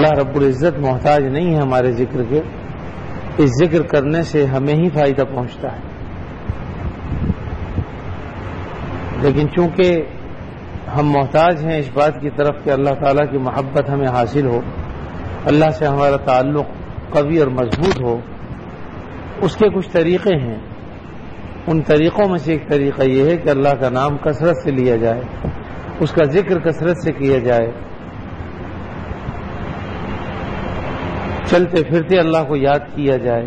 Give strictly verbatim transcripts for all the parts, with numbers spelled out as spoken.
اللہ رب العزت محتاج نہیں ہے ہمارے ذکر کے، اس ذکر کرنے سے ہمیں ہی فائدہ پہنچتا ہے، لیکن چونکہ ہم محتاج ہیں اس بات کی طرف کہ اللہ تعالیٰ کی محبت ہمیں حاصل ہو، اللہ سے ہمارا تعلق قوی اور مضبوط ہو، اس کے کچھ طریقے ہیں۔ ان طریقوں میں سے ایک طریقہ یہ ہے کہ اللہ کا نام کثرت سے لیا جائے، اس کا ذکر کثرت سے کیا جائے، چلتے پھرتے اللہ کو یاد کیا جائے۔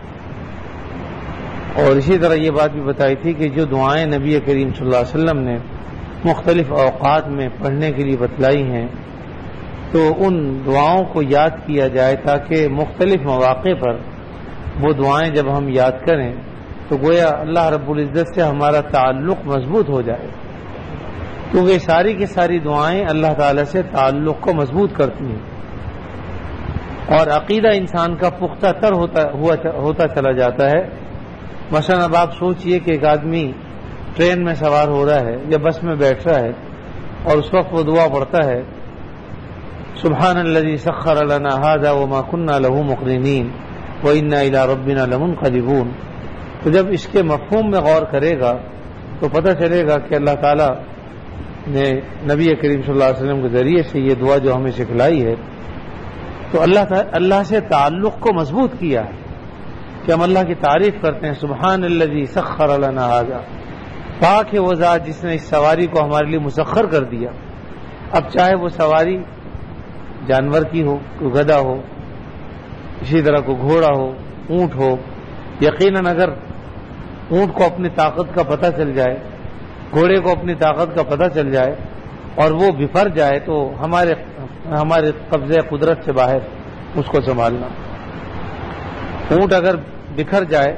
اور اسی طرح یہ بات بھی بتائی تھی کہ جو دعائیں نبی کریم صلی اللہ علیہ وسلم نے مختلف اوقات میں پڑھنے کے لیے بتلائی ہیں تو ان دعاؤں کو یاد کیا جائے تاکہ مختلف مواقع پر وہ دعائیں جب ہم یاد کریں تو گویا اللہ رب العزت سے ہمارا تعلق مضبوط ہو جائے، کیونکہ ساری کی ساری دعائیں اللہ تعالی سے تعلق کو مضبوط کرتی ہیں اور عقیدہ انسان کا پختہ تر ہوتا ہوتا چلا جاتا ہے۔ مثلا اب آپ سوچئے کہ ایک آدمی ٹرین میں سوار ہو رہا ہے یا بس میں بیٹھ رہا ہے اور اس وقت وہ دعا پڑھتا ہے سبحان الذی سخر لنا ھذا وما كنا له مقرنین وإنا إلی ربنا لمنقلبون، تو جب اس کے مفہوم میں غور کرے گا تو پتہ چلے گا کہ اللہ تعالیٰ نے نبی کریم صلی اللہ علیہ وسلم کے ذریعے سے یہ دعا جو ہمیں سکھلائی ہے تو اللہ اللہ سے تعلق کو مضبوط کیا ہے کہ ہم اللہ کی تعریف کرتے ہیں سبحان الذی سخر لنا ھذا، پاک ہے وہ ذات جس نے اس سواری کو ہمارے لیے مسخر کر دیا۔ اب چاہے وہ سواری جانور کی ہو، کوئی گدھا ہو، اسی طرح کوئی گھوڑا ہو، اونٹ ہو، یقیناً اگر اونٹ کو اپنی طاقت کا پتہ چل جائے، گھوڑے کو اپنی طاقت کا پتہ چل جائے اور وہ بفر جائے تو ہمارے ہمارے قبضے قدرت سے باہر اس کو سنبھالنا۔ اونٹ اگر بکھر جائے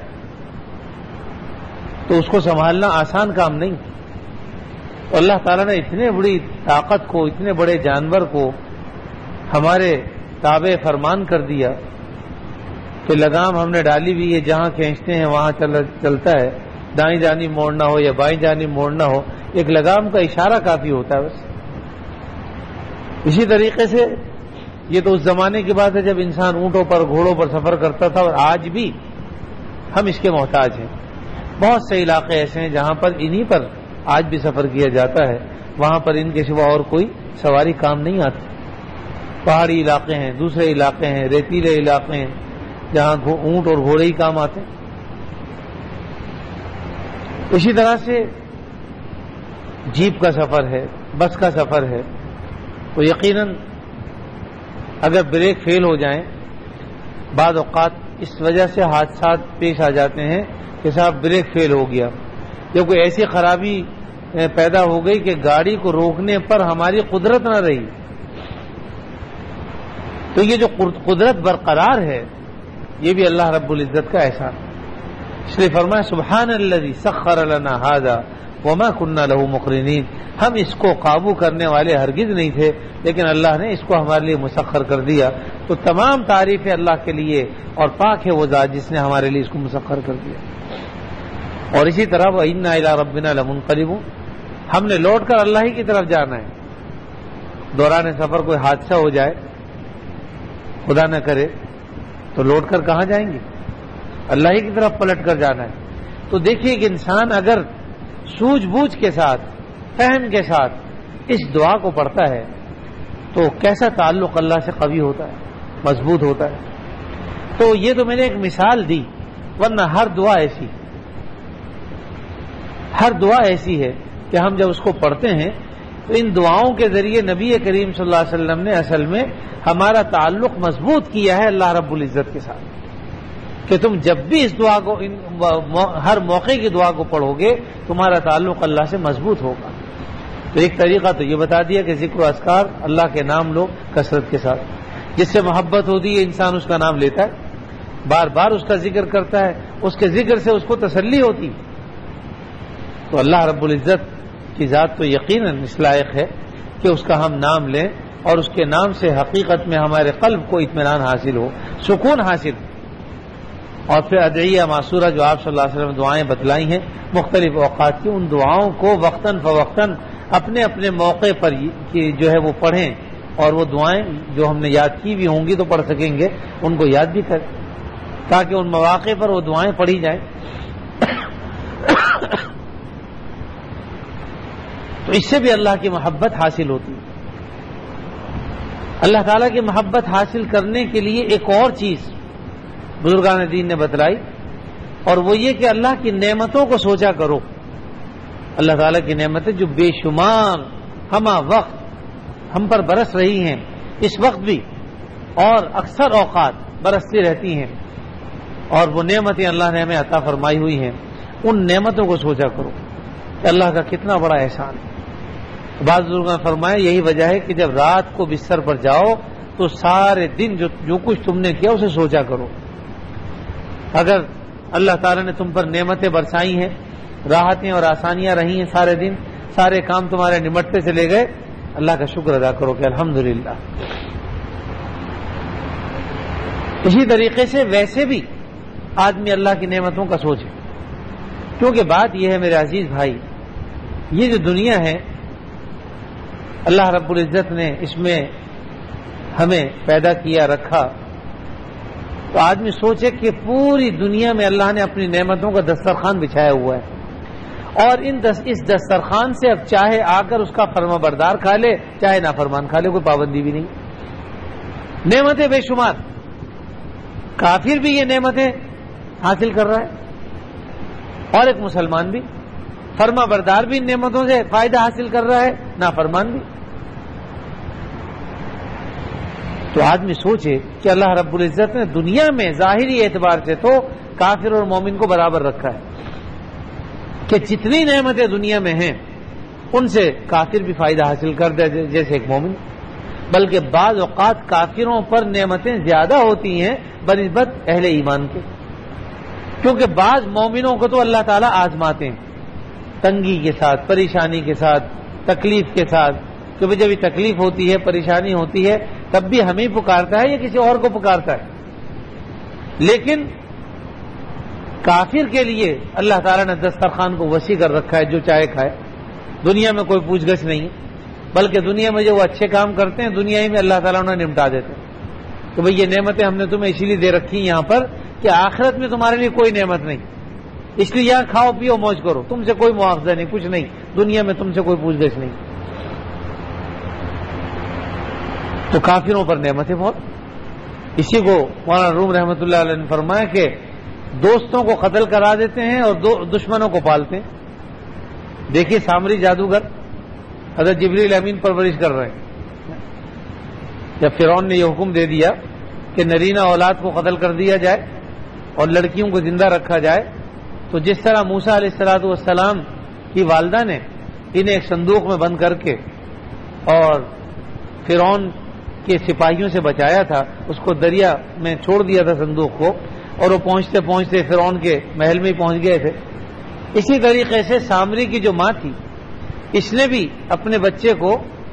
تو اس کو سنبھالنا آسان کام نہیں۔ تو اللہ تعالیٰ نے اتنے بڑی طاقت کو، اتنے بڑے جانور کو ہمارے تابع فرمان کر دیا کہ لگام ہم نے ڈالی ہوئی ہے، جہاں کھینچتے ہیں وہاں چلتا ہے، دائیں جانب موڑنا ہو یا بائیں جانب موڑنا ہو، ایک لگام کا اشارہ کافی ہوتا ہے بس۔ اسی طریقے سے یہ تو اس زمانے کی بات ہے جب انسان اونٹوں پر، گھوڑوں پر سفر کرتا تھا، اور آج بھی ہم اس کے محتاج ہیں۔ بہت سے علاقے ایسے ہیں جہاں پر انہی پر آج بھی سفر کیا جاتا ہے، وہاں پر ان کے سوا اور کوئی سواری کام نہیں آتی۔ پہاڑی علاقے ہیں، دوسرے علاقے ہیں، ریتیلے علاقے ہیں جہاں اونٹ اور گھوڑے ہی کام آتے ہیں۔ اسی طرح سے جیپ کا سفر ہے، بس کا سفر ہے، تو یقیناً اگر بریک فیل ہو جائیں، بعض اوقات اس وجہ سے حادثات پیش آ جاتے ہیں کہ صاحب بریک فیل ہو گیا یا کوئی ایسی خرابی پیدا ہو گئی کہ گاڑی کو روکنے پر ہماری قدرت نہ رہی، تو یہ جو قدرت برقرار ہے یہ بھی اللہ رب العزت کا احسان، اس لیے فرمایا سبحان الذی سخر لنا ھذا وما كنا له مقرنین، ہم اس کو قابو کرنے والے ہرگز نہیں تھے لیکن اللہ نے اس کو ہمارے لیے مسخر کر دیا۔ تو تمام تعریفیں اللہ کے لیے، اور پاک ہے وہ ذات جس نے ہمارے لیے اس کو مسخر کر دیا۔ اور اسی طرح وَإِنَّا إِلَىٰ رَبِّنَا لَمُنقَلِبُونَ، ہم نے لوٹ کر اللہ ہی کی طرف جانا ہے۔ دوران سفر کوئی حادثہ ہو جائے خدا نہ کرے تو لوٹ کر کہاں جائیں گے؟ اللہ ہی کی طرف پلٹ کر جانا ہے۔ تو دیکھیے کہ انسان اگر سوجھ بوجھ کے ساتھ، فہم کے ساتھ اس دعا کو پڑھتا ہے تو کیسا تعلق اللہ سے قوی ہوتا ہے، مضبوط ہوتا ہے۔ تو یہ تو میں نے ایک مثال دی، ورنہ ہر دعا ایسی ہر دعا ایسی ہے کہ ہم جب اس کو پڑھتے ہیں تو ان دعاؤں کے ذریعے نبی کریم صلی اللہ علیہ وسلم نے اصل میں ہمارا تعلق مضبوط کیا ہے اللہ رب العزت کے ساتھ، کہ تم جب بھی اس دعا کو، ہر موقع کی دعا کو پڑھو گے تمہارا تعلق اللہ سے مضبوط ہوگا۔ تو ایک طریقہ تو یہ بتا دیا کہ ذکر و اذکار، اللہ کے نام لو کثرت کے ساتھ، جس سے محبت ہوتی ہے انسان اس کا نام لیتا ہے، بار بار اس کا ذکر کرتا ہے، اس کے ذکر سے اس کو تسلی ہوتی۔ تو اللہ رب العزت کی ذات تو یقیناً اس لائق ہے کہ اس کا ہم نام لیں اور اس کے نام سے حقیقت میں ہمارے قلب کو اطمینان حاصل ہو، سکون حاصل ہو۔ اور پھر ادعیہ معصورہ جو آپ صلی اللہ علیہ وسلم نے دعائیں بتلائی ہیں مختلف اوقات کی، ان دعاؤں کو وقتاً فوقتاً اپنے اپنے موقع پر جو ہے وہ پڑھیں، اور وہ دعائیں جو ہم نے یاد کی بھی ہوں گی تو پڑھ سکیں گے، ان کو یاد بھی کریں تاکہ ان مواقع پر وہ دعائیں پڑھی جائیں۔ تو اس سے بھی اللہ کی محبت حاصل ہوتی ہے۔ اللہ تعالیٰ کی محبت حاصل کرنے کے لیے ایک اور چیز بزرگان دین نے بتلائی، اور وہ یہ کہ اللہ کی نعمتوں کو سوچا کرو۔ اللہ تعالیٰ کی نعمتیں جو بے شمار ہمہ وقت ہم پر برس رہی ہیں، اس وقت بھی اور اکثر اوقات برستی رہتی ہیں، اور وہ نعمتیں اللہ نے ہمیں عطا فرمائی ہوئی ہیں، ان نعمتوں کو سوچا کرو کہ اللہ کا کتنا بڑا احسان ہے۔ بعض بزرگوں نے فرمایا یہی وجہ ہے کہ جب رات کو بستر پر جاؤ تو سارے دن جو جو کچھ تم نے کیا اسے سوچا کرو۔ اگر اللہ تعالیٰ نے تم پر نعمتیں برسائی ہیں، راحتیں اور آسانیاں رہی ہیں، سارے دن سارے کام تمہارے نمٹتے چلے گئے، اللہ کا شکر ادا کرو کہ الحمدللہ۔ اسی طریقے سے ویسے بھی آدمی اللہ کی نعمتوں کا سوچے، کیونکہ بات یہ ہے میرے عزیز بھائی، یہ جو دنیا ہے اللہ رب العزت نے اس میں ہمیں پیدا کیا رکھا، تو آدمی سوچے کہ پوری دنیا میں اللہ نے اپنی نعمتوں کا دسترخوان بچھایا ہوا ہے، اور ان دس اس دسترخوان سے اب چاہے آ کر اس کا فرما بردار کھا لے، چاہے نافرمان کھا لے، کوئی پابندی بھی نہیں۔ نعمتیں بے شمار، کافر بھی یہ نعمتیں حاصل کر رہا ہے اور ایک مسلمان بھی، فرما بردار بھی ان نعمتوں سے فائدہ حاصل کر رہا ہے، نافرمان بھی۔ تو آدمی سوچے کہ اللہ رب العزت نے دنیا میں ظاہری اعتبار سے تو کافر اور مومن کو برابر رکھا ہے کہ جتنی نعمتیں دنیا میں ہیں ان سے کافر بھی فائدہ حاصل کر دے جیسے ایک مومن، بلکہ بعض اوقات کافروں پر نعمتیں زیادہ ہوتی ہیں بنسبت اہل ایمان کے، کیونکہ بعض مومنوں کو تو اللہ تعالیٰ آزماتے ہیں تنگی کے ساتھ، پریشانی کے ساتھ، تکلیف کے ساتھ، کہ جب یہ تکلیف ہوتی ہے، پریشانی ہوتی ہے، تب بھی ہمیں پکارتا ہے یا کسی اور کو پکارتا ہے۔ لیکن کافر کے لیے اللہ تعالیٰ نے دسترخوان کو وسیع کر رکھا ہے، جو چاہے کھائے، دنیا میں کوئی پوچھ گچھ نہیں ہے، بلکہ دنیا میں جو وہ اچھے کام کرتے ہیں دنیا ہی میں اللہ تعالیٰ انہیں نمٹا دیتے ہیں کہ بھئی یہ نعمتیں ہم نے تمہیں اسی لیے دے رکھی ہیں یہاں پر کہ آخرت میں تمہارے لیے کوئی نعمت نہیں، اس لیے یہاں کھاؤ پیو موج کرو، تم سے کوئی مواخذہ نہیں، کچھ نہیں، دنیا میں تم سے کوئی پوچھ گچھ نہیں۔ تو کافروں پر نعمتیں بہت، اسی کو مولانا روم رحمۃ اللہ علیہ نے فرمایا کہ دوستوں کو قتل کرا دیتے ہیں اور دو دشمنوں کو پالتے ہیں۔ دیکھیے سامری جادوگر حضرت جبریل امین پرورش کر رہے ہیں۔ جب فرعون نے یہ حکم دے دیا کہ نرینہ اولاد کو قتل کر دیا جائے اور لڑکیوں کو زندہ رکھا جائے، تو جس طرح موسیٰ علیہ الصلوۃ والسلام کی والدہ نے انہیں ایک صندوق میں بند کر کے اور فرعون کے سپاہیوں سے بچایا تھا، اس کو دریا میں چھوڑ دیا تھا صندوق کو، اور وہ پہنچتے پہنچتے فرعون کے محل میں ہی پہنچ گئے تھے، اسی طریقے سے سامری کی جو ماں تھی اس نے بھی اپنے بچے کو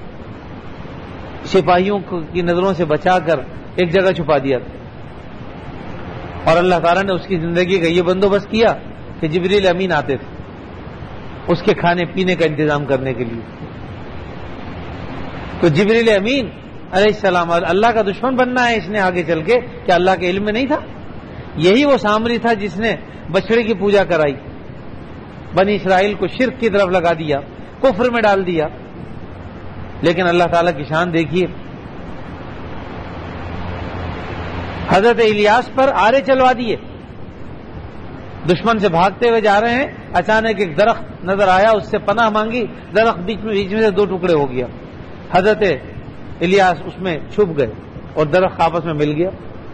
سپاہیوں کی نظروں سے بچا کر ایک جگہ چھپا دیا تھا، اور اللہ تعالیٰ نے اس کی زندگی کا یہ بندوبست کیا کہ جبریل امین آتے تھے اس کے کھانے پینے کا انتظام کرنے کے لیے۔ تو جبریل امین علیہ السلام اللہ کا دشمن بننا ہے اس نے آگے چل کے، کیا اللہ کے علم میں نہیں تھا؟ یہی وہ سامری تھا جس نے بچڑے کی پوجا کرائی، بنی اسرائیل کو شرک کی طرف لگا دیا، کفر میں ڈال دیا۔ لیکن اللہ تعالیٰ کی شان دیکھیے، حضرت الیاس پر آرے چلوا دیے، دشمن سے بھاگتے ہوئے جا رہے ہیں، اچانک ایک درخت نظر آیا، اس سے پناہ مانگی، درخت بیچ میں بیچ میں سے دو ٹکڑے ہو گیا، حضرت الیاس اس میں چھپ گئے اور درخت آپس میں مل گیا۔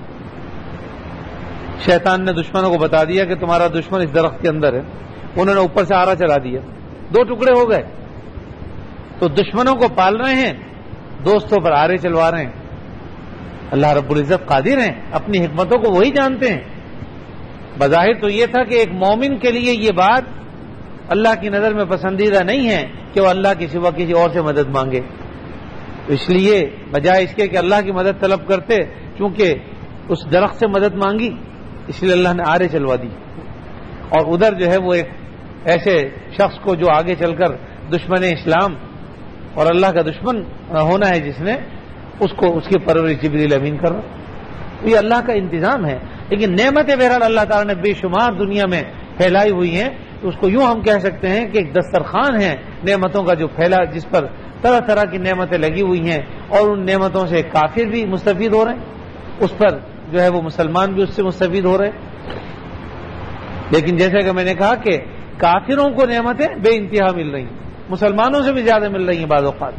شیطان نے دشمنوں کو بتا دیا کہ تمہارا دشمن اس درخت کے اندر ہے، انہوں نے اوپر سے آرا چلا دیا، دو ٹکڑے ہو گئے۔ تو دشمنوں کو پال رہے ہیں، دوستوں پر آرے چلوا رہے ہیں۔ اللہ رب العزت قادر ہیں، اپنی حکمتوں کو وہی جانتے ہیں۔ بظاہر تو یہ تھا کہ ایک مومن کے لیے یہ بات اللہ کی نظر میں پسندیدہ نہیں ہے کہ وہ اللہ کے سوا کسی اور سے مدد مانگے، اس لیے بجائے اس کے کہ اللہ کی مدد طلب کرتے، چونکہ اس درخت سے مدد مانگی اس لیے اللہ نے آرے چلوا دی، اور ادھر جو ہے وہ ایک ایسے شخص کو جو آگے چل کر دشمن اسلام اور اللہ کا دشمن ہونا ہے، جس نے اس کو اس کی پرورش جبریل امین کر رہا. یہ اللہ کا انتظام ہے. لیکن نعمتیں بہرحال اللہ تعالیٰ نے بے شمار دنیا میں پھیلائی ہوئی ہیں. تو اس کو یوں ہم کہہ سکتے ہیں کہ ایک دسترخوان ہے نعمتوں کا جو پھیلا، جس پر طرح طرح کی نعمتیں لگی ہوئی ہیں، اور ان نعمتوں سے کافر بھی مستفید ہو رہے ہیں، اس پر جو ہے وہ مسلمان بھی اس سے مستفید ہو رہے ہیں. لیکن جیسا کہ میں نے کہا کہ کافروں کو نعمتیں بے انتہا مل رہی ہیں، مسلمانوں سے بھی زیادہ مل رہی ہیں بعض اوقات.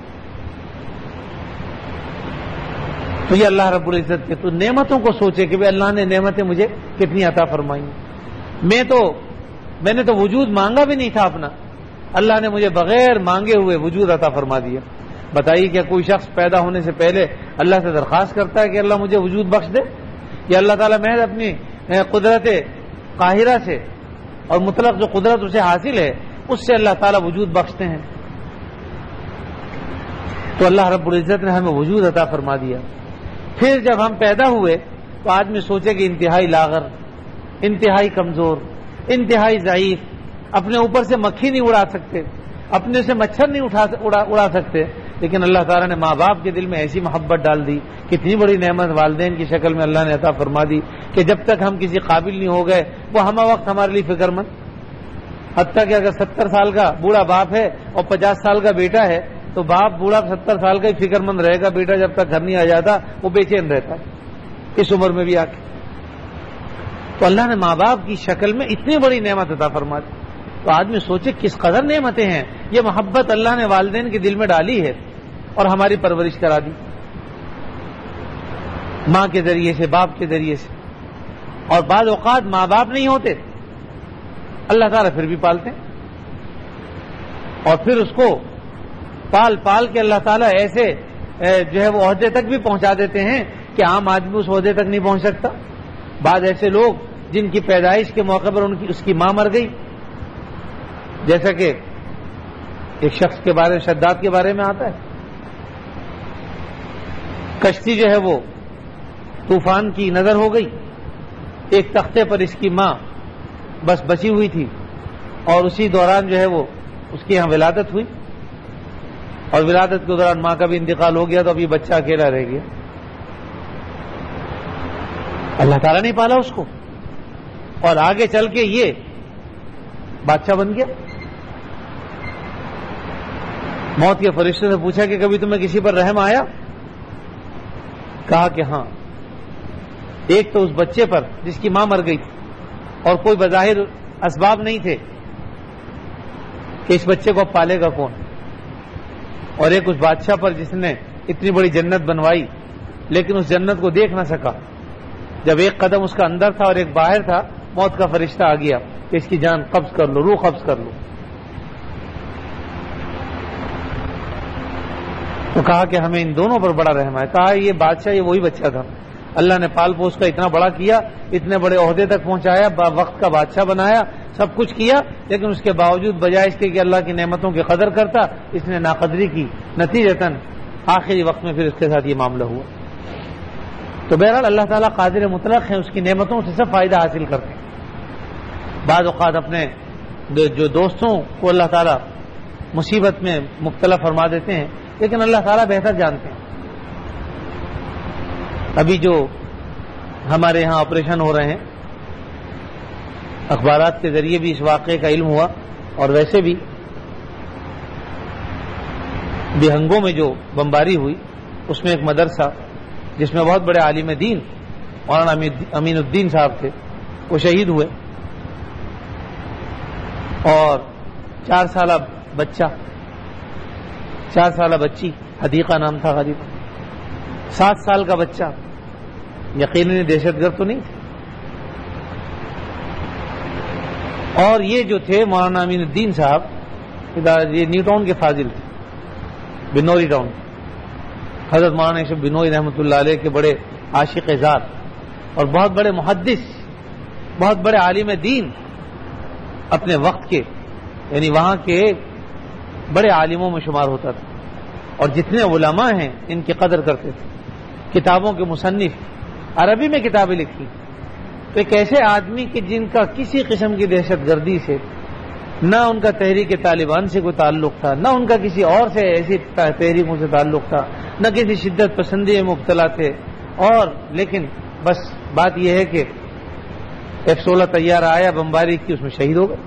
تو یہ اللہ رب العزت کے تو نعمتوں کو سوچے کہ اللہ نے نعمتیں مجھے کتنی عطا فرمائی. میں تو میں نے تو وجود مانگا بھی نہیں تھا اپنا، اللہ نے مجھے بغیر مانگے ہوئے وجود عطا فرما دیا. بتائیے کیا کوئی شخص پیدا ہونے سے پہلے اللہ سے درخواست کرتا ہے کہ اللہ مجھے وجود بخش دے؟ یا اللہ تعالیٰ محض اپنی قدرت قاہرہ سے اور مطلق جو قدرت اسے حاصل ہے اس سے اللہ تعالیٰ وجود بخشتے ہیں. تو اللہ رب العزت نے ہمیں وجود عطا فرما دیا. پھر جب ہم پیدا ہوئے تو آدمی سوچے کہ انتہائی لاغر، انتہائی کمزور، انتہائی ضعیف، اپنے اوپر سے مکھی نہیں اڑا سکتے، اپنے سے مچھر نہیں اٹھا اڑا, اڑا سکتے. لیکن اللہ تعالیٰ نے ماں باپ کے دل میں ایسی محبت ڈال دی، کتنی بڑی نعمت والدین کی شکل میں اللہ نے عطا فرما دی کہ جب تک ہم کسی قابل نہیں ہو گئے وہ ہمہ وقت ہمارے لیے فکر مند. حتیٰ کہ اگر ستر سال کا بوڑھا باپ ہے اور پچاس سال کا بیٹا ہے تو باپ بوڑھا ستر سال کا ہی فکر مند رہے گا، بیٹا جب تک گھر نہیں آ جاتا وہ بے چین رہتا ہے اس عمر میں بھی آ کے. تو اللہ نے ماں باپ کی شکل میں اتنی بڑی نعمت عطا فرما دی. تو آدمی سوچے کس قدر نعمتیں ہیں. یہ محبت اللہ نے والدین کے دل میں ڈالی ہے اور ہماری پرورش کرا دی ماں کے ذریعے سے، باپ کے ذریعے سے. اور بعض اوقات ماں باپ نہیں ہوتے، اللہ تعالیٰ پھر بھی پالتے ہیں، اور پھر اس کو پال پال کے اللہ تعالیٰ ایسے جو ہے وہ عہدے تک بھی پہنچا دیتے ہیں کہ عام آدمی اس عہدے تک نہیں پہنچ سکتا. بعض ایسے لوگ جن کی پیدائش کے موقع پر ان کی اس کی ماں مر گئی، جیسا کہ ایک شخص کے بارے میں شداد کے بارے میں آتا ہے. کشتی جو ہے وہ طوفان کی نظر ہو گئی، ایک تختے پر اس کی ماں بس بچی ہوئی تھی، اور اسی دوران جو ہے وہ اس کی یہاں ولادت ہوئی، اور ولادت کے دوران ماں کا بھی انتقال ہو گیا تو اب یہ بچہ اکیلا رہ گیا. اللہ تعالیٰ نے پالا اس کو، اور آگے چل کے یہ بادشاہ بن گیا. موت کے فرشتے سے پوچھا کہ کبھی تمہیں کسی پر رحم آیا؟ کہا کہ ہاں، ایک تو اس بچے پر جس کی ماں مر گئی اور کوئی بظاہر اسباب نہیں تھے کہ اس بچے کو پالے گا کون، اور ایک اس بادشاہ پر جس نے اتنی بڑی جنت بنوائی لیکن اس جنت کو دیکھ نہ سکا. جب ایک قدم اس کا اندر تھا اور ایک باہر تھا، موت کا فرشتہ آ گیا کہ اس کی جان قبض کر لو، روح قبض کر لو. تو کہا کہ ہمیں ان دونوں پر بڑا رحم ہے. کہا یہ بادشاہ یہ وہی بچہ تھا، اللہ نے پال پوس کا اتنا بڑا کیا، اتنے بڑے عہدے تک پہنچایا، وقت کا بادشاہ بنایا، سب کچھ کیا، لیکن اس کے باوجود بجائے اس کے کہ اللہ کی نعمتوں کی قدر کرتا، اس نے ناقدری کی. نتیجتاً آخری وقت میں پھر اس کے ساتھ یہ معاملہ ہوا. تو بہرحال اللہ تعالیٰ قادر مطلق ہیں، اس کی نعمتوں سے سب فائدہ حاصل کرتے ہیں. بعض اوقات اپنے جو دوستوں کو اللہ تعالیٰ مصیبت میں مبتلا فرما دیتے ہیں، لیکن اللہ تعالیٰ بہتر جانتے ہیں. ابھی جو ہمارے یہاں آپریشن ہو رہے ہیں، اخبارات کے ذریعے بھی اس واقعے کا علم ہوا، اور ویسے بھی بہنگوں میں جو بمباری ہوئی اس میں ایک مدرسہ جس میں بہت بڑے عالم دین مولانا امین الدین صاحب تھے، وہ شہید ہوئے. اور چار سالہ بچہ چار سالہ بچی حدیقہ نام تھا غریب، سات سال کا بچہ، یقیناً دہشت گرد تو نہیں تھے. اور یہ جو تھے مولانا امین الدین صاحب، یہ نیو ٹاؤن کے فاضل تھے، بنوری ٹاؤن. حضرت مولانا اشرف بنوری رحمۃ اللہ علیہ کے بڑے عاشق ذات اور بہت بڑے محدث، بہت بڑے عالم دین اپنے وقت کے، یعنی وہاں کے بڑے عالموں میں شمار ہوتا تھا. اور جتنے علماء ہیں ان کی قدر کرتے تھے. کتابوں کے مصنف، عربی میں کتابیں لکھی. تو ایک ایسے آدمی کہ جن کا کسی قسم کی دہشت گردی سے نہ ان کا تحریک طالبان سے کوئی تعلق تھا، نہ ان کا کسی اور سے ایسی تحریکوں سے تعلق تھا، نہ کسی شدت پسندی میں مبتلا تھے، اور لیکن بس بات یہ ہے کہ ایف سولہ طیارہ آیا، بمباری کی، اس میں شہید ہو گئے۔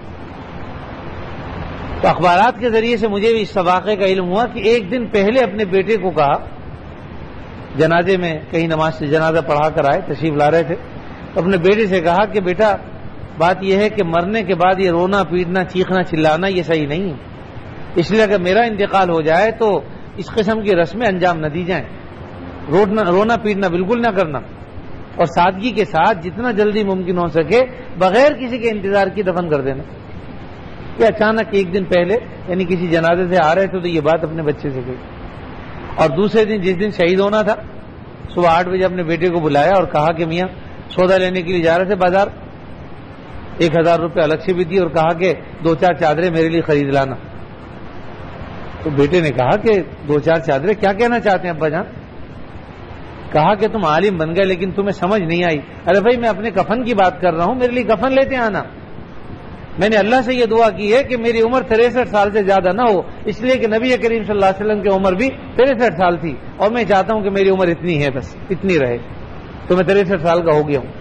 تو اخبارات کے ذریعے سے مجھے بھی اس واقعے کا علم ہوا کہ ایک دن پہلے اپنے بیٹے کو کہا، جنازے میں کہیں نماز سے جنازہ پڑھا کر آئے، تشریف لا رہے تھے، اپنے بیٹے سے کہا کہ بیٹا بات یہ ہے کہ مرنے کے بعد یہ رونا پیٹنا چیخنا چلانا یہ صحیح نہیں ہے، اس لیے اگر میرا انتقال ہو جائے تو اس قسم کی رسمیں انجام نہ دی جائیں، رونا پیٹنا بالکل نہ کرنا، اور سادگی کے ساتھ جتنا جلدی ممکن ہو سکے بغیر کسی کے انتظار کی دفن کر دینا۔ یہ اچانک ایک دن پہلے یعنی کسی جنازے سے آ رہے تھے تو یہ بات اپنے بچے سے کہی، اور دوسرے دن جس دن شہید ہونا تھا صبح آٹھ بجے اپنے بیٹے کو بلایا اور کہا کہ میاں سودا لینے کے لیے جا رہے تھے بازار، ایک ہزار روپے الگ سے بھی دی اور کہا کہ دو چار چادریں میرے لیے خرید لانا۔ تو بیٹے نے کہا کہ دو چار چادریں کیا کہنا چاہتے ہیں ابا جان؟ کہا کہ تم عالم بن گئے لیکن تمہیں سمجھ نہیں آئی۔ ارے بھائی میں اپنے کفن کی بات کر رہا ہوں، میرے لیے کفن لیتے آنا۔ میں نے اللہ سے یہ دعا کی ہے کہ میری عمر تریسٹھ سال سے زیادہ نہ ہو، اس لیے کہ نبی کریم صلی اللہ علیہ وسلم کی عمر بھی تریسٹھ سال تھی، اور میں چاہتا ہوں کہ میری عمر اتنی ہے، بس اتنی رہے، تو میں تریسٹھ سال کا ہو گیا ہوں۔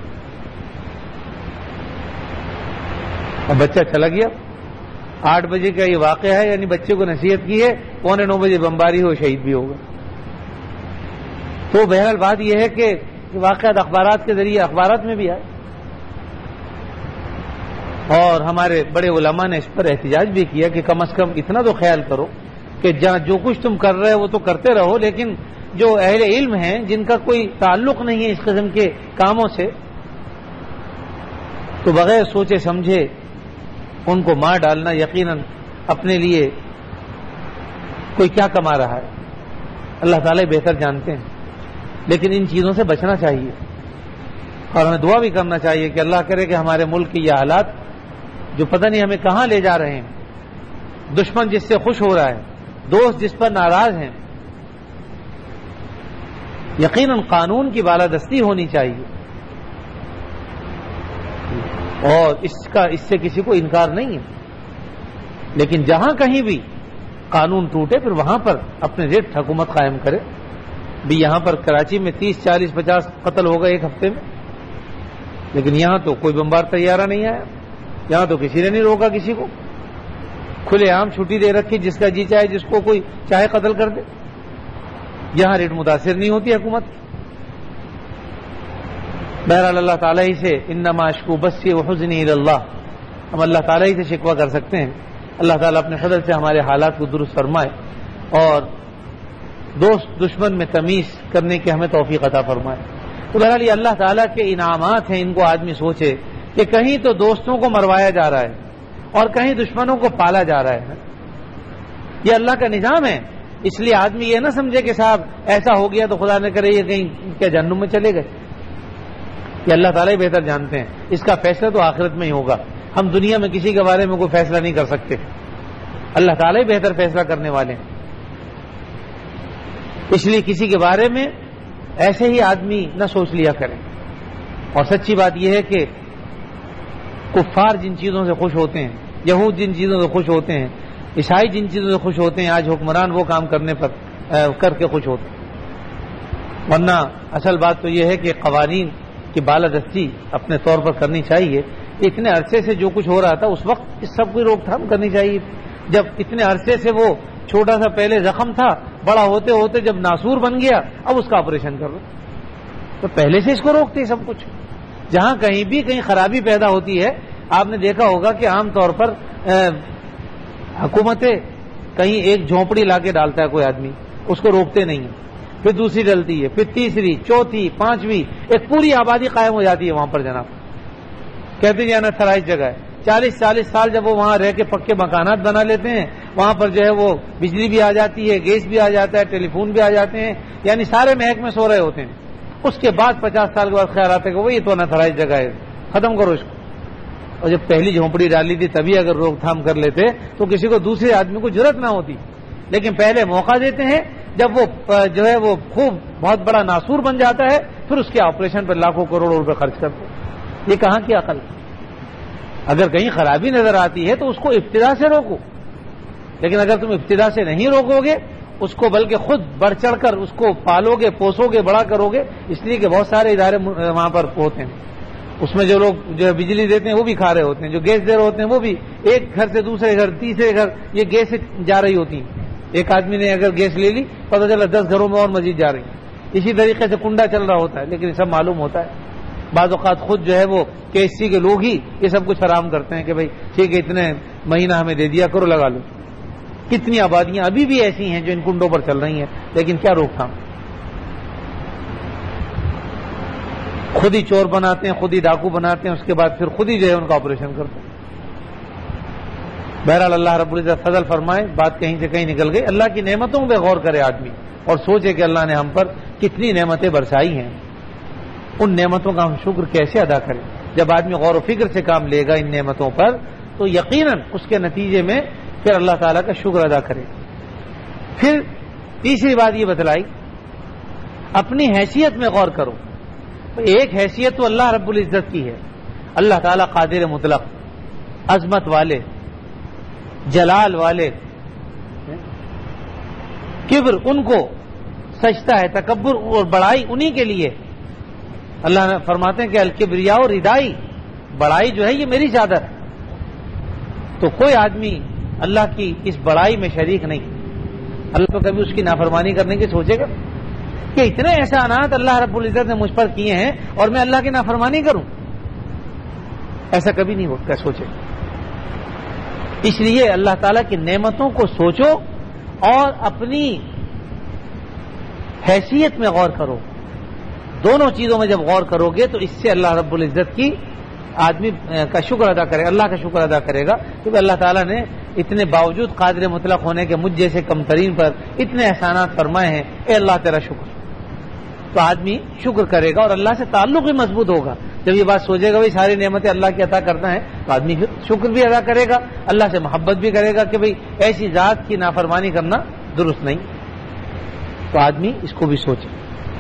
اور بچہ چلا گیا۔ آٹھ بجے کا یہ واقعہ ہے، یعنی بچے کو نصیحت کی ہے، پونے نو بجے بمباری ہو، شہید بھی ہوگا۔ تو بہرحال بات یہ ہے کہ واقعات اخبارات کے ذریعے اخبارات میں بھی آئے، اور ہمارے بڑے علماء نے اس پر احتجاج بھی کیا کہ کم از کم اتنا تو خیال کرو کہ جہاں جو کچھ تم کر رہے ہو وہ تو کرتے رہو، لیکن جو اہل علم ہیں جن کا کوئی تعلق نہیں ہے اس قسم کے کاموں سے، تو بغیر سوچے سمجھے ان کو مار ڈالنا یقیناً اپنے لیے کوئی کیا کما رہا ہے، اللہ تعالیٰ بہتر جانتے ہیں، لیکن ان چیزوں سے بچنا چاہیے، اور ہمیں دعا بھی کرنا چاہیے کہ اللہ کرے کہ ہمارے ملک کے یہ حالات جو پتہ نہیں ہمیں کہاں لے جا رہے ہیں، دشمن جس سے خوش ہو رہا ہے، دوست جس پر ناراض ہیں، یقیناً قانون کی بالادستی ہونی چاہیے، اور اس کا اس سے کسی کو انکار نہیں ہے، لیکن جہاں کہیں بھی قانون ٹوٹے پھر وہاں پر اپنے ضد حکومت قائم کرے۔ بھی یہاں پر کراچی میں تیس چالیس پچاس قتل ہو گئے ایک ہفتے میں، لیکن یہاں تو کوئی بمبار طیارہ نہیں آیا، یہاں تو کسی نے نہیں روکا کسی کو، کھلے عام چھٹی دے رکھی، جس کا جی چاہے جس کو کوئی چاہے قتل کر دے، یہاں ریٹ متاثر نہیں ہوتی حکومت۔ بہرحال اللہ تعالیٰ ہی سے انما اشکو بثی وحزنی الی اللہ، ہم اللہ تعالیٰ ہی سے شکوہ کر سکتے ہیں، اللہ تعالیٰ اپنے فضل سے ہمارے حالات کو درست فرمائے، اور دوست دشمن میں تمیز کرنے کی ہمیں توفیق عطا فرمائے۔ تو بہرحال یہ اللہ تعالیٰ کے انعامات ہیں، ان کو آدمی سوچے کہ کہیں تو دوستوں کو مروایا جا رہا ہے اور کہیں دشمنوں کو پالا جا رہا ہے، یہ اللہ کا نظام ہے، اس لیے آدمی یہ نہ سمجھے کہ صاحب ایسا ہو گیا تو خدا نہ کرے یہ کہیں کیا جہنم میں چلے گئے، یہ اللہ تعالیٰ ہی بہتر جانتے ہیں، اس کا فیصلہ تو آخرت میں ہی ہوگا، ہم دنیا میں کسی کے بارے میں کوئی فیصلہ نہیں کر سکتے، اللہ تعالیٰ ہی بہتر فیصلہ کرنے والے ہیں، اس لیے کسی کے بارے میں ایسے ہی آدمی نہ سوچ لیا کریں۔ اور سچی بات یہ ہے کہ کفار جن چیزوں سے خوش ہوتے ہیں، یہود جن چیزوں سے خوش ہوتے ہیں، عیسائی جن چیزوں سے خوش ہوتے ہیں، آج حکمران وہ کام کرنے پر کر کے خوش ہوتے ہیں، ورنہ اصل بات تو یہ ہے کہ قوانین کی بالادستی اپنے طور پر کرنی چاہیے۔ اتنے عرصے سے جو کچھ ہو رہا تھا اس وقت اس سب کی روک تھام کرنی چاہیے، جب اتنے عرصے سے وہ چھوٹا سا پہلے زخم تھا، بڑا ہوتے ہوتے جب ناسور بن گیا، اب اس کا آپریشن کر لو، تو پہلے سے اس کو روکتے سب کچھ۔ جہاں کہیں بھی کہیں خرابی پیدا ہوتی ہے، آپ نے دیکھا ہوگا کہ عام طور پر حکومتیں کہیں ایک جھونپڑی لا کے ڈالتا ہے کوئی آدمی، اس کو روکتے نہیں ہیں، پھر دوسری ڈلتی ہے، پھر تیسری، چوتھی، پانچویں، ایک پوری آبادی قائم ہو جاتی ہے وہاں پر جناب، کہتے ہیں جانا سرائش جگہ ہے، چالیس چالیس سال جب وہ وہاں رہ کے پکے مکانات بنا لیتے ہیں، وہاں پر جو ہے وہ بجلی بھی آ جاتی ہے، گیس بھی آ جاتا ہے، ٹیلی فون بھی آ جاتے ہیں، یعنی سارے محکمے سو رہے ہوتے ہیں، اس کے بعد پچاس سال کے بعد خیال آتا ہے کہ وہ یہ تو انتھرائز جگہ ہے، ختم کرو اس کو۔ اور جب پہلی جھونپڑی ڈالی تھی تبھی اگر روک تھام کر لیتے تو کسی کو دوسرے آدمی کو ضرورت نہ ہوتی، لیکن پہلے موقع دیتے ہیں، جب وہ جو ہے وہ خوب بہت بڑا ناسور بن جاتا ہے، پھر اس کے آپریشن پر لاکھوں کروڑوں روپے خرچ کرتے ہیں، یہ کہاں کی عقل؟ اگر کہیں خرابی نظر آتی ہے تو اس کو ابتدا سے روکو، لیکن اگر تم ابتدا سے نہیں روکو گے اس کو بلکہ خود بڑھ چڑھ کر اس کو پالو گے، پوسو گے، بڑا کرو گے، اس لیے کہ بہت سارے ادارے وہاں پر ہوتے ہیں، اس میں جو لوگ جو بجلی دیتے ہیں وہ بھی کھا رہے ہوتے ہیں، جو گیس دے رہے ہوتے ہیں وہ بھی ایک گھر سے دوسرے گھر، تیسرے گھر، یہ گیس جا رہی ہوتی ہیں۔ ایک آدمی نے اگر گیس لے لی پتہ چلا دس گھروں میں اور مزید جا رہی ہے، اسی طریقے سے کنڈا چل رہا ہوتا ہے، لیکن سب معلوم ہوتا ہے بعض اوقات خود جو ہے وہ کے ایس سی کے لوگ ہی یہ سب کچھ فراہم کرتے ہیں کہ بھائی ٹھیک ہے اتنے مہینہ ہمیں دے دیا کرو، لگا لو۔ کتنی آبادیاں ابھی بھی ایسی ہیں جو ان کنڈوں پر چل رہی ہیں، لیکن کیا روک تھام، خود ہی چور بناتے ہیں، خود ہی ڈاکو بناتے ہیں، اس کے بعد پھر خود ہی جو ہے ان کا آپریشن کرتے ہیں۔ بہرحال اللہ رب العزت فضل فرمائے، بات کہیں سے کہیں نکل گئی۔ اللہ کی نعمتوں پہ غور کرے آدمی اور سوچے کہ اللہ نے ہم پر کتنی نعمتیں برسائی ہیں، ان نعمتوں کا ہم شکر کیسے ادا کریں۔ جب آدمی غور و فکر سے کام لے گا ان نعمتوں پر تو یقیناً اس کے نتیجے میں پھر اللہ تعالیٰ کا شکر ادا کرے۔ پھر تیسری بات یہ بتلائی، اپنی حیثیت میں غور کرو۔ ایک حیثیت تو اللہ رب العزت کی ہے، اللہ تعالیٰ قادر مطلق، عظمت والے، جلال والے، کبر ان کو سجدہ ہے، تکبر اور بڑائی انہی کے لیے۔ اللہ نے فرماتے ہیں کہ الکبریاء ردائی، بڑائی جو ہے یہ میری چادر ہے۔ تو کوئی آدمی اللہ کی اس بڑائی میں شریک نہیں، اللہ تو کبھی اس کی نافرمانی کرنے کی سوچے گا کہ اتنے احسانات اللہ رب العزت نے مجھ پر کیے ہیں اور میں اللہ کی نافرمانی کروں؟ ایسا کبھی نہیں ہوتا سوچے۔ اس لیے اللہ تعالیٰ کی نعمتوں کو سوچو اور اپنی حیثیت میں غور کرو۔ دونوں چیزوں میں جب غور کرو گے تو اس سے اللہ رب العزت کی آدمی کا شکر ادا کرے، اللہ کا شکر ادا کرے گا، کیونکہ اللہ تعالیٰ نے اتنے باوجود قادر مطلق ہونے کے مجھ جیسے کم ترین پر اتنے احسانات فرمائے ہیں، اے اللہ تیرا شکر۔ تو آدمی شکر کرے گا اور اللہ سے تعلق بھی مضبوط ہوگا۔ جب یہ بات سوچے گا بھائی ساری نعمتیں اللہ کی عطا کرتا ہے تو آدمی پھر شکر بھی ادا کرے گا، اللہ سے محبت بھی کرے گا کہ بھائی ایسی ذات کی نافرمانی کرنا درست نہیں۔ تو آدمی اس کو بھی سوچے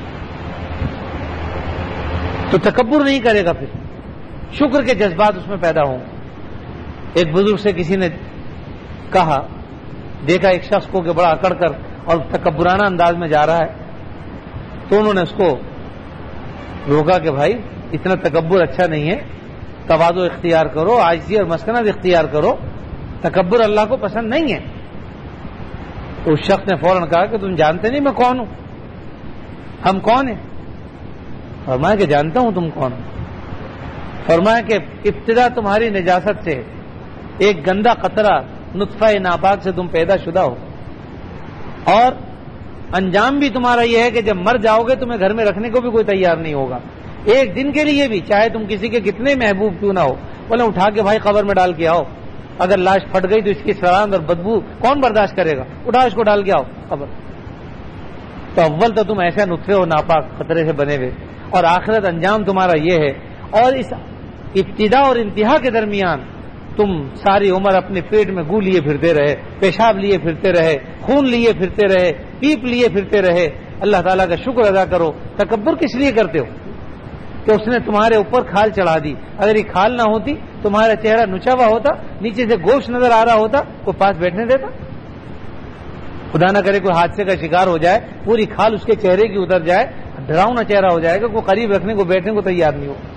تو تکبر نہیں کرے گا، پھر شکر کے جذبات اس میں پیدا ہوں۔ ایک بزرگ سے کسی نے کہا، دیکھا ایک شخص کو کہ بڑا اکڑ کر اور تکبرانہ انداز میں جا رہا ہے، تو انہوں نے اس کو روکا کہ بھائی اتنا تکبر اچھا نہیں ہے، تواضع اختیار کرو، عاجزی اور مسکنت اختیار کرو، تکبر اللہ کو پسند نہیں ہے۔ تو اس شخص نے فوراً کہا کہ تم جانتے نہیں میں کون ہوں، ہم کون ہیں؟ فرمایا کہ جانتا ہوں تم کون ہو۔ فرمایا کہ ابتدا تمہاری نجاست سے، ایک گندا قطرہ نطفہ ناپاک سے تم پیدا شدہ ہو، اور انجام بھی تمہارا یہ ہے کہ جب مر جاؤ گے تمہیں گھر میں رکھنے کو بھی کوئی تیار نہیں ہوگا، ایک دن کے لیے بھی، چاہے تم کسی کے کتنے محبوب کیوں نہ ہو، بولے اٹھا کے بھائی قبر میں ڈال کے آؤ، اگر لاش پھٹ گئی تو اس کی سڑان اور بدبو کون برداشت کرے گا، اٹھا اس کو ڈال کے آؤ قبر۔ تو اول تو تم ایسے نطفے ہو ناپاک خطرے سے بنے ہوئے، اور آخرت انجام تمہارا یہ ہے، اور اس ابتدا اور انتہا کے درمیان تم ساری عمر اپنے پیٹ میں گو لیے پھرتے رہے، پیشاب لیے پھرتے رہے، خون لیے پھرتے رہے، پیپ لیے پھرتے رہے۔ اللہ تعالیٰ کا شکر ادا کرو۔ تکبر کس لیے کرتے ہو؟ کہ اس نے تمہارے اوپر کھال چڑھا دی، اگر یہ کھال نہ ہوتی تمہارا چہرہ نچا ہوا ہوتا، نیچے سے گوشت نظر آ رہا ہوتا، کوئی پاس بیٹھنے دیتا؟ خدا نہ کرے کوئی حادثے کا شکار ہو جائے، پوری کھال اس کے چہرے کی اتر جائے، ڈراؤنا چہرہ ہو جائے گا، کوئی قریب رکھنے کو بیٹھنے کو تیار نہیں ہو۔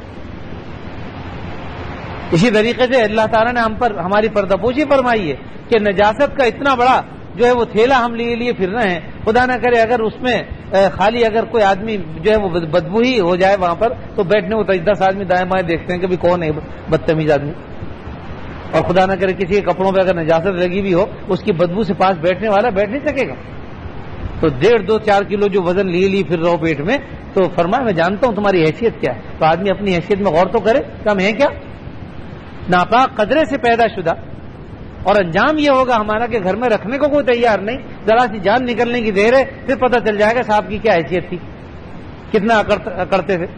اسی طریقے سے اللہ تعالیٰ نے ہم پر ہماری پردہ پوشی فرمائی ہے کہ نجاست کا اتنا بڑا جو ہے وہ تھیلا ہم لیے لیے پھر رہے ہیں، خدا نہ کرے اگر اس میں خالی اگر کوئی آدمی جو ہے وہ بدبو ہی ہو جائے وہاں پر تو بیٹھنے کو دس آدمی دائیں بائیں دیکھتے ہیں کہ بھی کون ہے بدتمیز آدمی، اور خدا نہ کرے کسی کے کپڑوں پہ اگر نجاست لگی بھی ہو اس کی بدبو سے پاس بیٹھنے والا بیٹھ نہیں سکے گا۔ تو ڈیڑھ دو چار کلو جو وزن لیے لیے پھر رہو پیٹ میں، تو فرمایا میں جانتا ہوں تمہاری حیثیت کیا ہے۔ تو آدمی اپنی حیثیت میں غور تو کرے کہ ہم ہیں کیا، ناپاک قدرے سے پیدا شدہ، اور انجام یہ ہوگا ہمارا کہ گھر میں رکھنے کو کوئی تیار نہیں، ذرا سی جان نکلنے کی دیر ہے پھر پتہ چل جائے گا صاحب کی کیا حیثیت تھی، کتنا کرتے تھے۔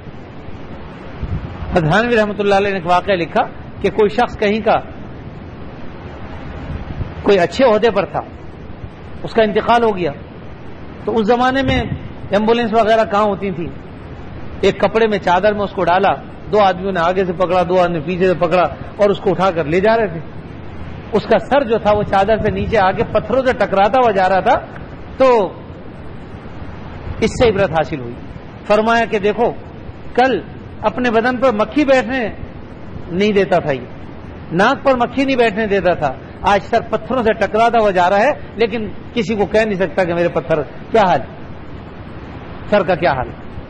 حضرت رحمۃ اللہ علیہ نے ایک واقعہ لکھا کہ کوئی شخص کہیں کا کوئی اچھے عہدے پر تھا، اس کا انتقال ہو گیا، تو اس زمانے میں ایمبولینس وغیرہ کہاں ہوتی تھی، ایک کپڑے میں چادر میں اس کو ڈالا، دو آدمیوں نے آگے سے پکڑا، دو آدمی پیچھے سے پکڑا اور اس کو اٹھا کر لے جا رہے تھے. اس کا سر جو تھا وہ چادر سے نیچے آگے پتھروں سے ٹکراتا ہوا جا رہا تھا. تو اس سے عبرت حاصل ہوئی. فرمایا کہ دیکھو کل اپنے بدن پر مکھی بیٹھنے نہیں دیتا تھا، یہ ناک پر مکھی نہیں بیٹھنے دیتا تھا، آج سر پتھروں سے ٹکراتا ہوا جا رہا ہے لیکن کسی کو کہہ نہیں سکتا کہ میرے پتھر کیا حال، سر کا کیا حال.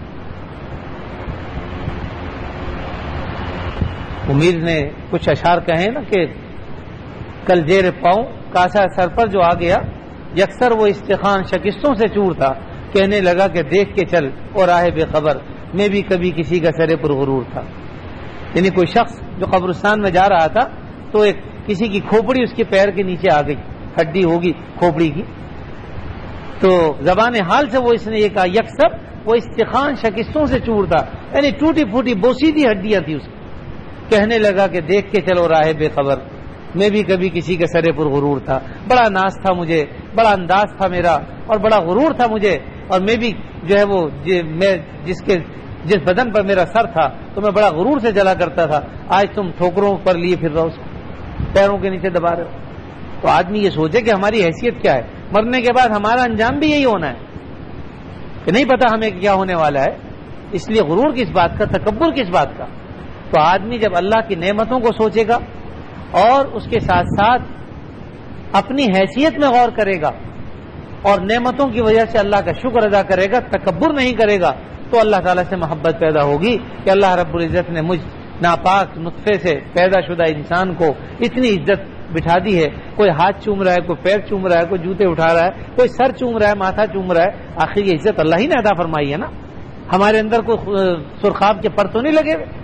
امیر نے کچھ اشعار کہے نا کہ کل زیر پاؤں کاسا سر پر جو آ گیا، یکسر وہ استخوان شکستوں سے چور تھا، کہنے لگا کہ دیکھ کے چل اور راہ بے خبر، میں بھی کبھی کسی کا سرے پر غرور تھا. یعنی کوئی شخص جو قبرستان میں جا رہا تھا تو ایک کسی کی کھوپڑی اس کے پیر کے نیچے آ گئی، ہڈی ہوگی کھوپڑی کی، تو زبان حال سے وہ اس نے یہ کہا یکسر وہ استخوان شکستوں سے چور تھا، یعنی ٹوٹی پھوٹی بوسیدی ہڈیاں تھی اس کی. کہنے لگا کہ دیکھ کے چلو راہ بے خبر، میں بھی کبھی کسی کے سرے پر غرور تھا. بڑا ناز تھا مجھے، بڑا انداز تھا میرا اور بڑا غرور تھا مجھے، اور میں بھی جو ہے وہ میں جس کے جس بدن پر میرا سر تھا تو میں بڑا غرور سے چلا کرتا تھا. آج تم ٹھوکروں پر لیے پھر رہو، اس کو پیروں کے نیچے دبا رہے ہو. تو آدمی یہ سوچے کہ ہماری حیثیت کیا ہے، مرنے کے بعد ہمارا انجام بھی یہی ہونا ہے کہ نہیں پتا ہمیں کیا ہونے والا ہے. اس لیے غرور کس بات کا، تکبر کس بات کا. تو آدمی جب اللہ کی نعمتوں کو سوچے گا اور اس کے ساتھ ساتھ اپنی حیثیت میں غور کرے گا اور نعمتوں کی وجہ سے اللہ کا شکر ادا کرے گا، تکبر نہیں کرے گا، تو اللہ تعالیٰ سے محبت پیدا ہوگی کہ اللہ رب العزت نے مجھ ناپاک نطفے سے پیدا شدہ انسان کو اتنی عزت بٹھا دی ہے. کوئی ہاتھ چوم رہا ہے، کوئی پیر چوم رہا ہے، کوئی جوتے اٹھا رہا ہے، کوئی سر چوم رہا ہے، ماتھا چوم رہا ہے. آخر یہ عزت اللہ ہی نے عطا فرمائی ہے نا. ہمارے اندر کوئی سرخاب کے پر تو نہیں لگے ہوئے.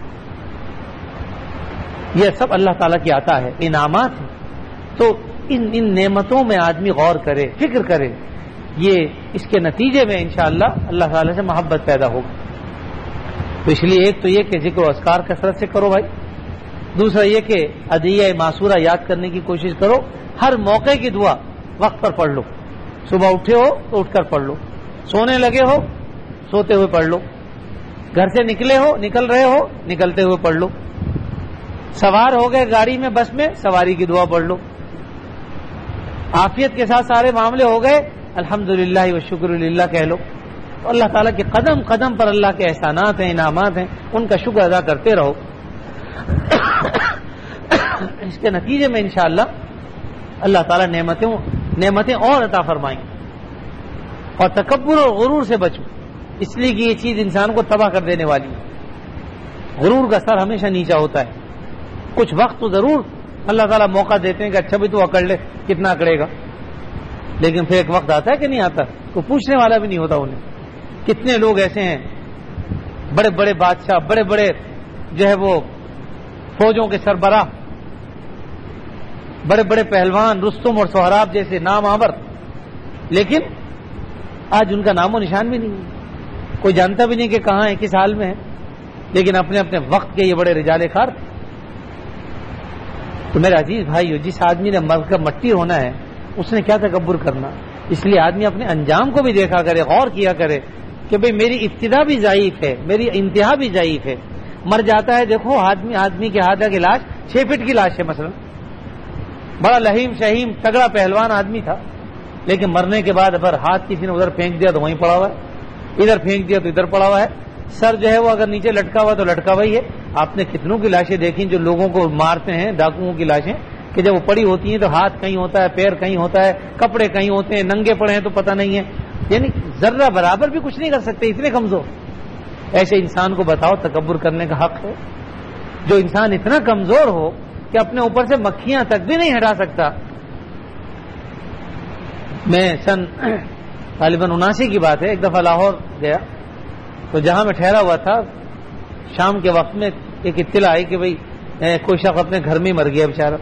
یہ سب اللہ تعالیٰ کی عطا ہے، انعامات ہیں. تو ان ان نعمتوں میں آدمی غور کرے، فکر کرے، یہ اس کے نتیجے میں انشاءاللہ اللہ تعالیٰ سے محبت پیدا ہوگی. تو اس لیے ایک تو یہ کہ ذکر و اذکار کثرت سے کرو بھائی. دوسرا یہ کہ ادعیہ معصورہ یاد کرنے کی کوشش کرو. ہر موقع کی دعا وقت پر پڑھ لو. صبح اٹھے ہو تو اٹھ کر پڑھ لو، سونے لگے ہو سوتے ہوئے پڑھ لو، گھر سے نکلے ہو نکل رہے ہو نکلتے ہوئے پڑھ لو، سوار ہو گئے گاڑی میں بس میں سواری کی دعا پڑھ لو، عافیت کے ساتھ سارے معاملے ہو گئے الحمدللہ و شکر للہ کہہ لو. تو اللہ تعالیٰ کے قدم قدم پر اللہ کے احسانات ہیں، انعامات ہیں، ان کا شکر ادا کرتے رہو. اس کے نتیجے میں انشاءاللہ اللہ تعالیٰ نعمتیں نعمتیں اور عطا فرمائیں. اور تکبر اور غرور سے بچو، اس لیے کہ یہ چیز انسان کو تباہ کر دینے والی ہے. غرور کا سر ہمیشہ نیچا ہوتا ہے. کچھ وقت تو ضرور اللہ تعالیٰ موقع دیتے ہیں کہ اچھا بھی تو اکڑ لے، کتنا اکڑے گا، لیکن پھر ایک وقت آتا ہے کہ نہیں آتا، کوئی پوچھنے والا بھی نہیں ہوتا انہیں. کتنے لوگ ایسے ہیں بڑے بڑے بادشاہ، بڑے بڑے جو ہے وہ فوجوں کے سربراہ، بڑے بڑے پہلوان، رستم اور سہراب جیسے نام آور، لیکن آج ان کا نام و نشان بھی نہیں ہے. کوئی جانتا بھی نہیں کہ کہاں ہے، کس حال میں ہے، لیکن اپنے اپنے وقت کے یہ بڑے رجال کار تھے. تو میرے عزیز بھائیو، جس آدمی نے مر کر مٹی ہونا ہے اس نے کیا تکبر کرنا. اس لیے آدمی اپنے انجام کو بھی دیکھا کرے، غور کیا کرے کہ بھئی میری ابتدا بھی ضعیف ہے، میری انتہا بھی ضعیف ہے. مر جاتا ہے، دیکھو آدمی آدمی کے ہاتھ کی لاش چھ فٹ کی لاش ہے مثلا، بڑا لہیم شہیم تگڑا پہلوان آدمی تھا، لیکن مرنے کے بعد اگر ہاتھ کسی نے ادھر پھینک دیا تو وہیں پڑا ہوا ہے، ادھر پھینک دیا تو ادھر پڑا ہوا ہے، سر جو ہے وہ اگر نیچے لٹکا ہوا تو لٹکا ہوا ہی ہے. آپ نے کتنوں کی لاشیں دیکھی جو لوگوں کو مارتے ہیں، ڈاکوؤں کی لاشیں، کہ جب وہ پڑی ہوتی ہیں تو ہاتھ کہیں ہوتا ہے، پیر کہیں ہوتا ہے، کپڑے کہیں ہوتے ہیں، ننگے پڑے ہیں تو پتہ نہیں ہے، یعنی ذرہ برابر بھی کچھ نہیں کر سکتے، اتنے کمزور. ایسے انسان کو بتاؤ تکبر کرنے کا حق ہے؟ جو انسان اتنا کمزور ہو کہ اپنے اوپر سے مکھیاں تک بھی نہیں ہٹا سکتا. میں سن غالباً اناسی کی بات ہے، ایک دفعہ لاہور گیا تو جہاں میں ٹھہرا ہوا تھا شام کے وقت میں ایک اطلاع آئی کہ بھئی کوئی شخص اپنے گھر میں مر گیا بیچارہ.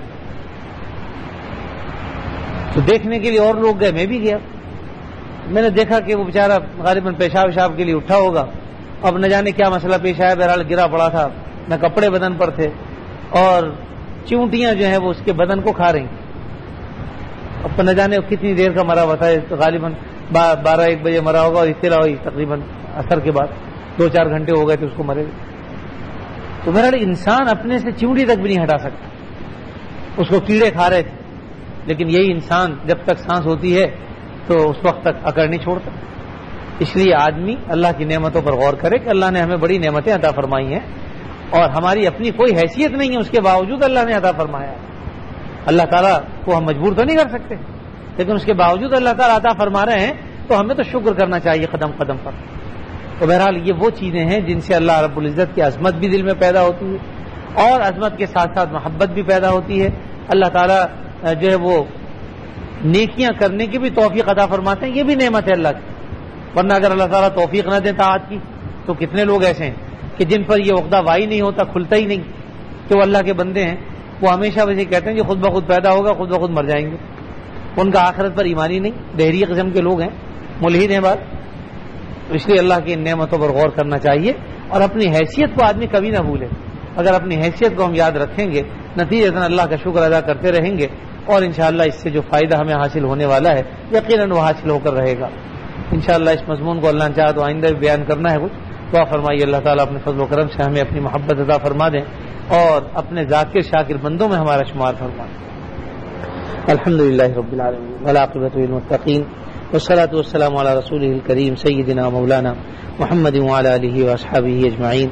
تو دیکھنے کے لیے اور لوگ گئے، میں بھی گیا. میں نے دیکھا کہ وہ بیچارہ غالباً پیشاب وشاب کے لیے اٹھا ہوگا، اب نہ جانے کیا مسئلہ پیش آیا، بہرحال گرا پڑا تھا، نہ کپڑے بدن پر تھے اور چونٹیاں جو ہیں وہ اس کے بدن کو کھا رہی. اب نہ جانے کتنی دیر کا مرا ہوا تھا، غالباً بارہ ایک بجے مرا ہوگا اور اطلاع ہوئی تقریباً اثر کے بعد، دو چار گھنٹے ہو گئے تھے اس کو مرے. تو بہرحال انسان اپنے سے چونڑی تک بھی نہیں ہٹا سکتا. اس کو کیڑے کھا رہے تھے لیکن یہی انسان جب تک سانس ہوتی ہے تو اس وقت تک اکڑ نہیں چھوڑتا. اس لیے آدمی اللہ کی نعمتوں پر غور کرے کہ اللہ نے ہمیں بڑی نعمتیں عطا فرمائی ہیں اور ہماری اپنی کوئی حیثیت نہیں ہے, اس کے باوجود اللہ نے عطا فرمایا. اللہ تعالیٰ کو ہم مجبور تو نہیں کر سکتے لیکن اس کے باوجود اللہ تعالیٰ عطا فرما رہے ہیں تو ہمیں تو شکر کرنا چاہیے قدم قدم پر. تو بہرحال یہ وہ چیزیں ہیں جن سے اللہ رب العزت کی عظمت بھی دل میں پیدا ہوتی ہے اور عظمت کے ساتھ ساتھ محبت بھی پیدا ہوتی ہے. اللہ تعالیٰ جو ہے وہ نیکیاں کرنے کی بھی توفیق عطا فرماتے ہیں, یہ بھی نعمت ہے اللہ کی. ورنہ اگر اللہ تعالیٰ توفیق نہ دے طاعت کی تو کتنے لوگ ایسے ہیں کہ جن پر یہ عقدہ وائی نہیں ہوتا, کھلتا ہی نہیں, کہ وہ اللہ کے بندے ہیں, وہ ہمیشہ ویسے کہتے ہیں کہ خود بخود پیدا ہوگا, خود بخود مر جائیں گے. ان کا آخرت پر ایمان ہی نہیں, دہری قسم کے لوگ ہیں, ملحد ہیں بات. اس لیے اللہ کی ان نعمتوں پر غور کرنا چاہیے اور اپنی حیثیت کو آدمی کبھی نہ بھولے. اگر اپنی حیثیت کو ہم یاد رکھیں گے, نتیجتاً اللہ کا شکر ادا کرتے رہیں گے اور انشاءاللہ اس سے جو فائدہ ہمیں حاصل ہونے والا ہے یقیناً وہ حاصل ہو کر رہے گا. انشاءاللہ اس مضمون کو اللہ نے چاہا تو آئندہ بھی بیان کرنا ہے. کچھ دعا فرمائیے اللہ تعالیٰ اپنے فضل و کرم سے ہمیں اپنی محبت عطا فرما دیں اور اپنے ذاکر شاکر بندوں میں ہمارا شمار فرما دیں. الحمدللہ رب العالمین والعاقبۃ للمتقین والصلاۃ والسلام علی رسولہ الکریم سیدنا مولانا محمد وعلی آلہ واصحابہ اجمعین.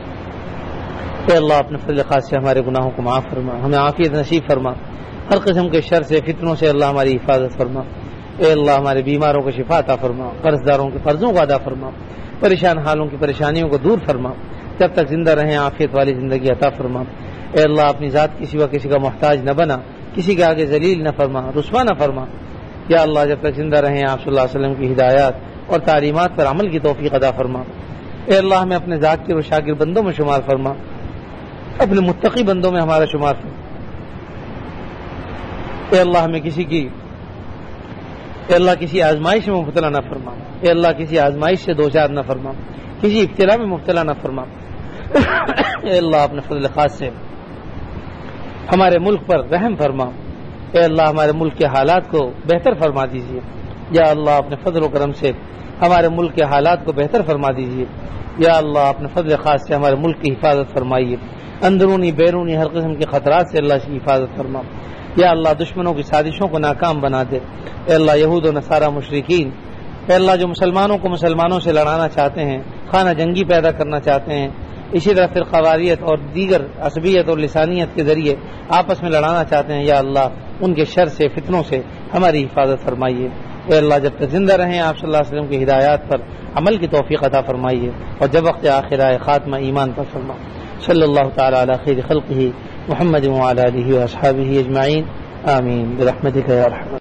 اے اللہ اپنے فضل خاص سے ہمارے گناہوں کو معاف فرما, ہمیں عافیت نصیب فرما, ہر قسم کے شر سے فتنوں سے اللہ ہماری حفاظت فرما. اے اللہ ہمارے بیماروں کو شفا عطا فرما, قرض داروں کے قرضوں کو ادا فرما, پریشان حالوں کی پریشانیوں کو دور فرما, جب تک زندہ رہیں عافیت والی زندگی عطا فرما. اے اللہ اپنی ذات کی سوا کسی کا محتاج نہ بنا, کسی کے آگے ذلیل نہ فرما, رسوا نہ فرما. یا اللہ جب تک زندہ رہیں آپ صلی اللہ علیہ وسلم کی ہدایات اور تعلیمات پر عمل کی توفیق عطا فرما. اے اللہ ہمیں اپنے ذاکر و شاکر بندوں میں شمار فرما, اپنے متقی بندوں میں ہمارا شمار فرما. اے اللہ ہمیں کسی کی اے اللہ کسی آزمائش میں مبتلا نہ فرما, اے اللہ کسی آزمائش سے دوچار نہ فرما, کسی ابتلا میں مبتلا نہ فرما. اے اللہ اپنے فضل خاص سے ہمارے ملک پر رحم فرما. اے اللہ ہمارے ملک کے حالات کو بہتر فرما دیجیے. یا اللہ اپنے فضل و کرم سے ہمارے ملک کے حالات کو بہتر فرما دیجیے. یا اللہ اپنے فضل خاص سے ہمارے ملک کی حفاظت فرمائیے, اندرونی بیرونی ہر قسم کے خطرات سے اللہ کی حفاظت فرما. یا اللہ دشمنوں کی سازشوں کو ناکام بنا دے. اے اللہ یہود و نصارہ مشرکین, اے اللہ جو مسلمانوں کو مسلمانوں سے لڑانا چاہتے ہیں, خانہ جنگی پیدا کرنا چاہتے ہیں, اسی طرح پھر قواریت اور دیگر عصبیت اور لسانیت کے ذریعے آپس میں لڑانا چاہتے ہیں, یا اللہ ان کے شر سے فتنوں سے ہماری حفاظت فرمائیے. اے اللہ جب تک زندہ رہیں آپ صلی اللہ علیہ وسلم کی ہدایات پر عمل کی توفیق عطا فرمائیے اور جب وقت آخر آئے خاتمہ ایمان پر فرما. صلی اللہ تعالی علی خیر خلقہ محمد وعلی آلہ واصحابہ اجمعین. آمین برحمتک یا ارحم